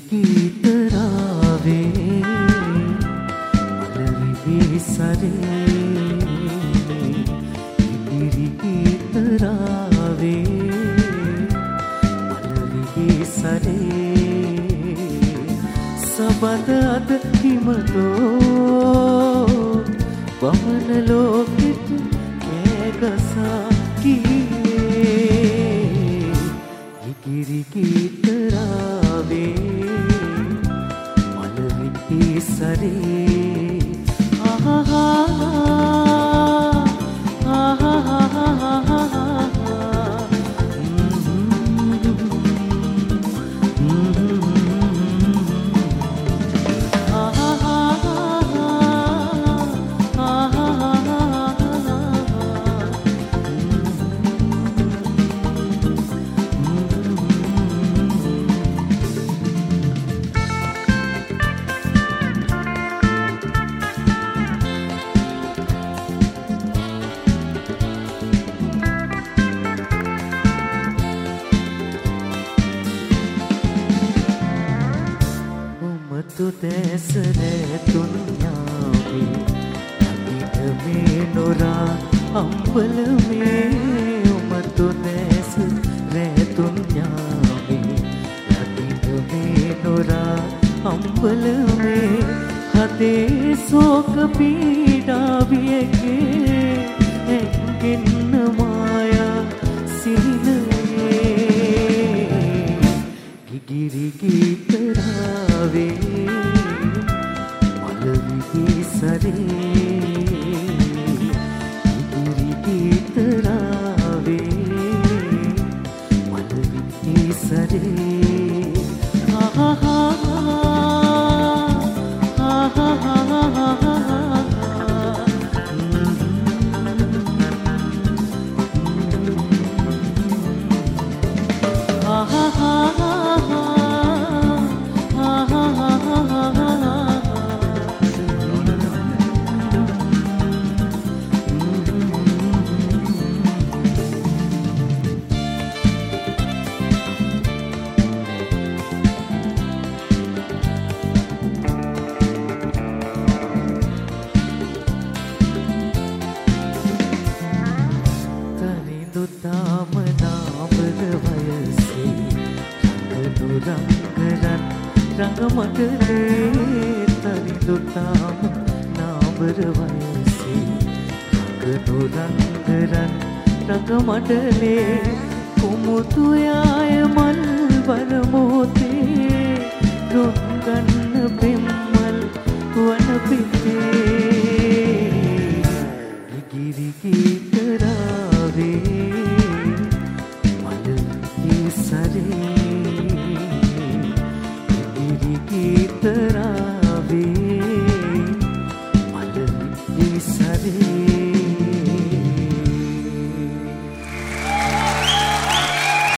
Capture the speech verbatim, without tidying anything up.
ගීතරාවේ මලවිදී සරේ ඉදිරි ගීතරාවේ මලවිදී සරේ සබඳ අද හිමතෝ වමන ලෝකෙට කෑගසා ගියේ ඉදිරි ගීතරාවේ මලවිදී සරේ ආහා tu desre dunyavi nagit me nora ambal me umatu desre dunyavi nagit me nora ambal me hade sok peeda viege engin maya sinaye gigiri gitarave सरे इदिरी गीतरावे मलविदी सरे आहा आहा තාම නාමර වයසේ රඟනු රංගරන් රංගමඩලේ තරිඳු තාම නාමර වයසේ රඟනු රංගරන් රංගමඩලේ කුමුතු යාය මල් වර මොහොතේ රොංගන්න පෙම්මල් වන පිටේ ඉදිරි ගීතරාවේ सरे इदिरी गीतरा